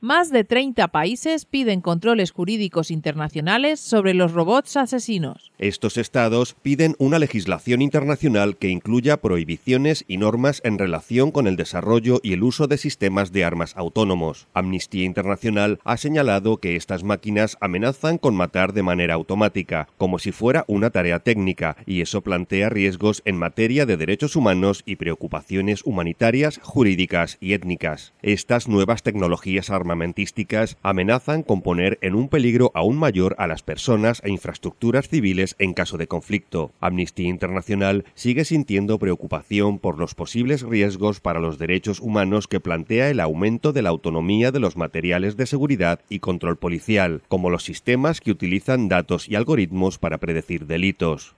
Más de 30 países piden controles jurídicos internacionales sobre los robots asesinos. Estos estados piden una legislación internacional que incluya prohibiciones y normas en relación con el desarrollo y el uso de sistemas de armas autónomos. Amnistía Internacional ha señalado que estas máquinas amenazan con matar de manera automática, como si fuera una tarea técnica, y eso plantea riesgos en materia de derechos humanos y preocupaciones humanitarias, jurídicas y étnicas. Estas nuevas tecnologías armamentísticas amenazan con poner en un peligro aún mayor a las personas e infraestructuras civiles en caso de conflicto. Amnistía Internacional sigue sintiendo preocupación por los posibles riesgos para los derechos humanos que plantea el aumento de la autonomía de los materiales de seguridad y control policial, como los sistemas que utilizan datos y algoritmos para predecir delitos.